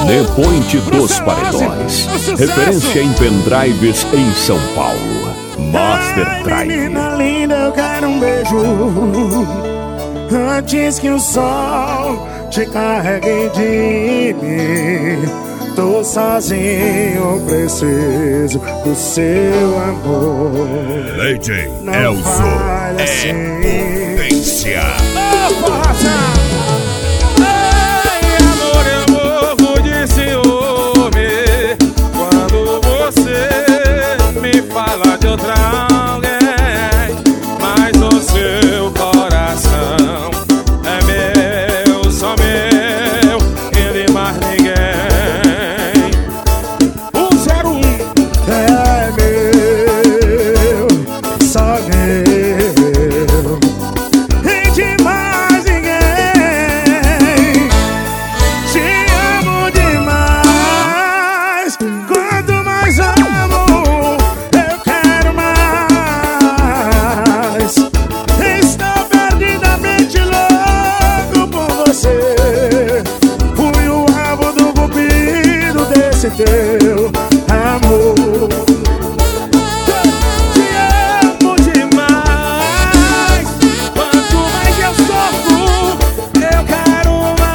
Mané Point dos Paredões. Referência em pendrives em São Paulo. Master Drive. Menina linda, eu quero um beijo antes que o sol te carregue de mim. Tô sozinho, preciso do seu amor. DJ Não Elzo fale é assim. potência. Ai, amor, eu morro de ciúme quando você me fala de outra alguém. Mas o seu coração é meu, só meu, e de mais ninguém. O 01 É meu, só meu, e de mais ninguém. Te amo demais. Quanto mais amo, eu quero mais. Estou perdidamente louco por você. Fui o alvo do cupido desse teu amor. Te amo demais. Quanto mais eu sofro, eu quero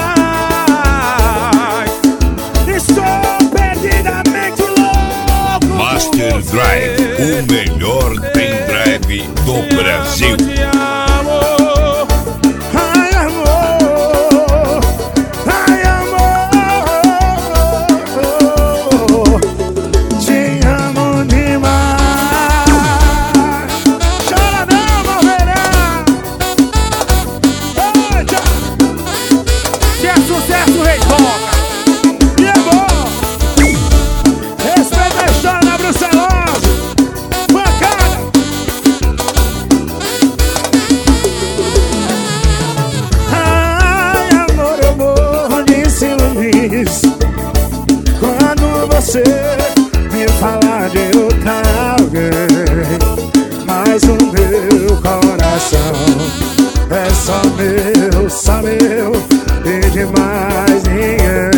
mais. Estou perdidamente louco por Master você. Drive, o melhor pendrive do Brasil. Te amo. Ai, amor, ai, amor, te amo demais. Chora não, Malveirão. Oi, tchau. Se é sucesso, rei toca. E é bom. Respeita a história da brucelose. Pancada. Ai, amor, eu morro de ciúmes quando você me fala de outra alguém. Mas o meu coração é só meu, e de mais ninguém.